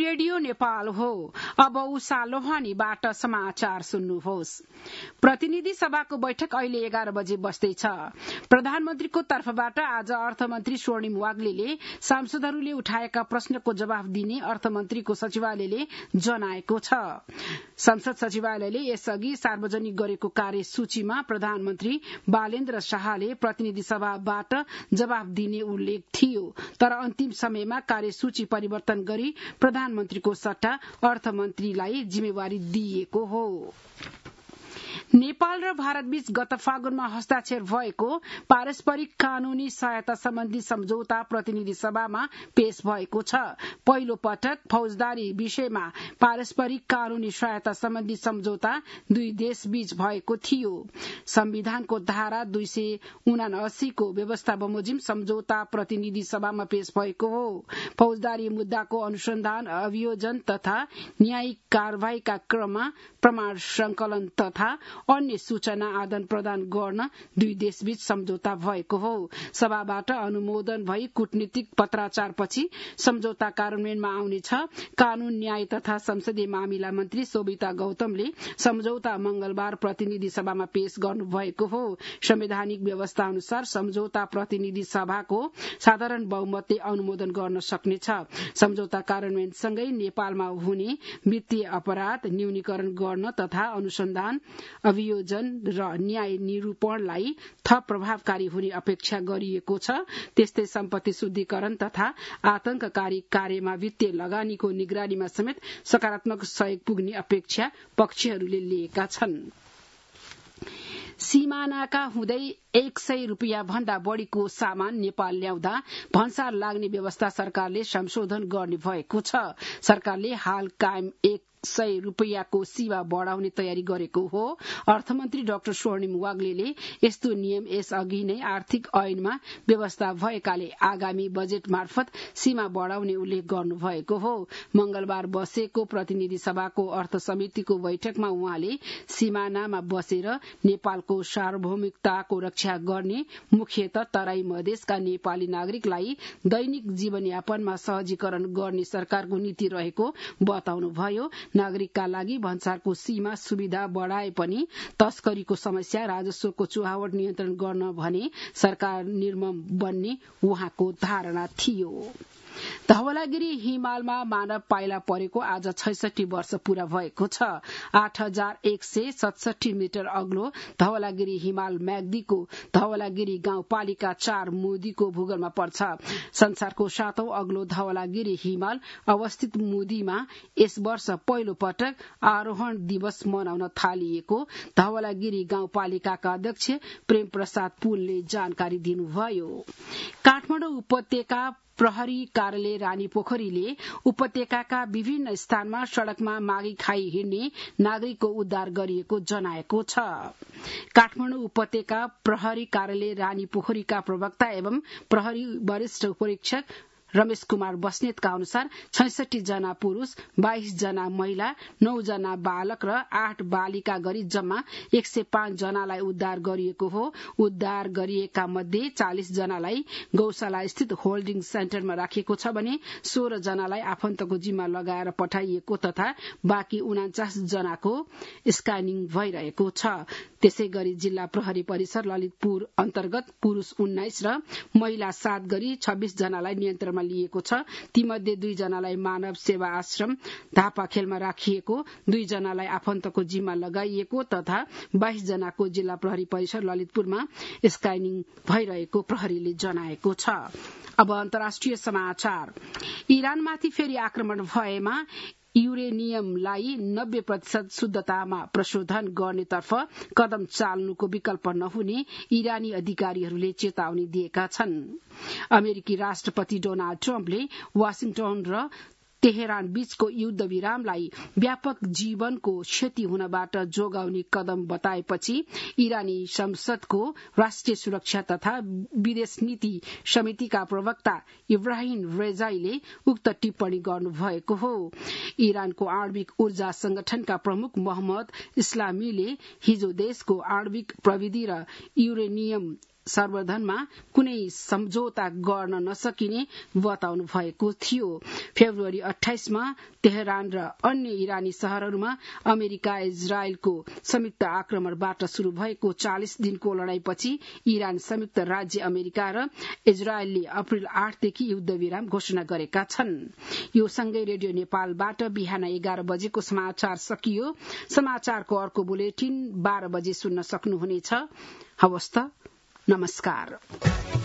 Radio Nepal हो। अब उषा लोहानीबाट समाचार सुन्नुहोस्। प्रतिनिधि सभाको बैठक अहिले 11 बजे बस्दैछ। प्रधानमन्त्रीको तर्फबाट आज अर्थमन्त्री स्वर्णिम वाग्लेले सांसदहरूले उठाएका प्रश्नको जवाफ दिने अर्थमन्त्रीको सचिवालयले जनाएको छ। संसद सचिवालयले यसअघि सार्वजनिक गरेको कार्यसूचीमा प्रधानमन्त्री बालेन्द्र शाहले प्रतिनिधि सभाबाट जवाफ दिने उल्लेख थियो, तर अन्तिम समयमा कार्यसूची परिवर्तन गरी प्रधानमन्त्रीको सट्टा अर्थमन्त्रीलाई जिम्मेवारी दिइएको हो। नेपाल र भारतबीच गत फागुनमा हस्ताक्षर भएको पारस्परिक कानूनी सहायता सम्बन्धी सम्झौता प्रतिनिधि सभामा पेश भएको छ। पहिलो पटक फौजदारी विषयमा पारस्परिक कानूनी सहायता सम्बन्धी सम्झौता दुई देशबीच भएको थियो। संविधानको धारा 279 को व्यवस्था बमोजिम सम्झौता प्रतिनिधि सभामा पेश भएको हो। फौजदारी मुद्दाको अनुसन्धान, अभियोजन तथा न्यायिक कार्यवाहीका क्रममा प्रमाण संकलन तथा अन्य सूचना आदान प्रदान गर्न दुई देशबीच सम्झौता भएको हो। सभाबाट अनुमोदन भई कूटनीतिक पत्राचारपछि सम्झौता कार्यान्वयनमा आउनेछ। कानून, न्याय तथा संसदीय मामिला मन्त्री शोभिता गौतमले सम्झौता मंगलबार प्रतिनिधि सभामा पेश गर्नुभएको हो। संवैधानिक व्यवस्था अनुसार सम्झौता प्रतिनिधि सभाको साधारण बहुमतले अनुमोदन गर्न सक्नेछ। सम्झौता कार्यान्वयनसँगै नेपालमा हुने वित्तीय अपराध न्यूनीकरण गर्न तथा अनुसन्धान, अभियोजन र न्याय निरूपणलाई थप प्रभावकारी हुने अपेक्षा गरिएको छ। त्यस्तै सम्पत्ति शुद्धिकरण तथा आतंककारी कार्यमा वित्तीय लगानीको निगरानीमा समेत सकारात्मक सहयोग पुग्ने अपेक्षा पक्षहरूले लिएका छन्। सीमानाका हुँदै 100 रुपियाँ भन्दा बढ़ीको सामान नेपाल ल्याउँदा भन्सार लाग्ने व्यवस्था सरकारले संशोधन गर्ने भएको छ। सरकारले हाल कायम 100 रुपियाँको सीमा बढ़ाउने तयारी गरेको हो। अर्थमन्त्री डाक्टर स्वर्णिम वाग्लेले यस्तो नियम यसअघि नै आर्थिक ऐनमा व्यवस्था भएकाले आगामी बजेट मार्फत सीमा बढ़ाउने उल्लेख गर्नुभएको हो। मंगलबार बसेको प्रतिनिधि सभाको अर्थ समितिको बैठकमा उहाँले सीमानामा बसेर नेपालको सार्वभौमिकताको रक्षा गर्ने मुख्यतः तराई मधेसका नेपाली नागरिकलाई दैनिक जीवनयापनमा सहजीकरण गर्ने सरकारको नीति रहेको बताउनुभयो। नागरिकका लागि भन्सारको सीमा सुविधा बढ़ाए पनि तस्करीको समस्या, राजस्वको चुहावट नियन्त्रण गर्न भने सरकार निर्मम बन्ने उहाँको धारणा थियो। धवलागिरी हिमालमा मानव पाइला परेको आज 66 वर्ष पूरा भएको छ। 8167 मिटर अग्लो धवलागिरी हिमाल म्याग्दीको धवलागिरी गाउँपालिका 4 मुदीको भूगोलमा पर्छ। संसारको 7औं अग्लो धवलागिरी हिमाल अवस्थित मुदीमा यस वर्ष पहिलो पटक आरोहण दिवस मनाउन थालिएको धवलागिरी गाउँपालिकाका अध्यक्ष प्रेम प्रसाद पुलले जानकारी दिनुभयो। काठमाडौँ उपत्यका प्रहरी कार्यालय रानीपोखरीले उपत्यकाका विभिन्न स्थानमा सड़कमा मागी खाई हिँड्ने नागरिकको उद्धार गरिएको जनाएको छ। काठमाडौँ उपत्यका प्रहरी कार्यालय रानीपोखरीका प्रवक्ता एवं प्रहरी वरिष्ठ उपरीक्षक रमेश कुमार बस्नेतका अनुसार 66 जना पुरूष, 22 जना महिला, 9 जना बालक र 8 बालिका गरी जम्मा 105 जनालाई उद्धार गरिएको हो। उद्धार गरिएका मध्ये 40 जनालाई गौशाला स्थित होल्डिङ सेन्टरमा राखिएको छ भने 16 जनालाई आफन्तको जिम्मा लगाएर पठाइएको तथा बाँकी 49 जनाको स्क्यानिङ भइरहेको छ। त्यसै गरी जिल्ला प्रहरी परिसर ललितपुर अन्तर्गत पुरूष 19 र महिला 7 गरी 26 जनालाई नियन्त्रणमा लिएको छ। तीमध्ये 2 जनालाई मानव सेवा आश्रम धापाखेलमा राखिएको, 2 जनालाई आफन्तको जिम्मा लगाइएको तथा 22 जनाको जिल्ला प्रहरी परिसर ललितपुरमा स्क्यानिङ भइरहेको प्रहरीले जनाएको छ। अब अन्तर्राष्ट्रिय समाचार। इरानमाथि फेरि आक्रमण भएमा युरेनियमलाई 90% शुद्धतामा प्रशोधन गर्नेतर्फ कदम चाल्नुको विकल्प नहुने इरानी अधिकारीहरूले चेतावनी दिएका छन्। अमेरिकी राष्ट्रपति डोनाल्ड ट्रम्पले वाशिंगटन र तेहरान बीचको युद्ध विरामलाई व्यापक जीवनको क्षति हुनबाट जोगाउने कदम बताएपछि इरानी संसदको राष्ट्रिय सुरक्षा तथा विदेश नीति समितिका प्रवक्ता इब्राहिम रेजाईले उक्त टिप्पणी गर्नुभएको हो। इरानको आणविक ऊर्जा संगठनका प्रमुख मोहम्मद इस्लामीले हिजो देशको आणविक प्रविधि र युरेनियम सर्वधनमा कुनै सम्झौता गर्न नसकिने बताउनु भएको थियो। फेब्रुअरी 28 मा तेहरान र अन्य इरानी शहरहरूमा अमेरिका इजरायलको संयुक्त आक्रमणबाट शुरू भएको 40 दिनको लड़ाईपछि इरान, संयुक्त राज्य अमेरिका र इजरायलले अप्रेल 8 देखि युद्धविराम घोषणा गरेका छन्। यो सँगै रेडियो नेपालबाट बिहान 11 बजेको समाचार सकियो। समाचारको अर्को बुलेटिन 12 बजे सुन्न सक्नुहुनेछ। हवस् त, नमस्कार।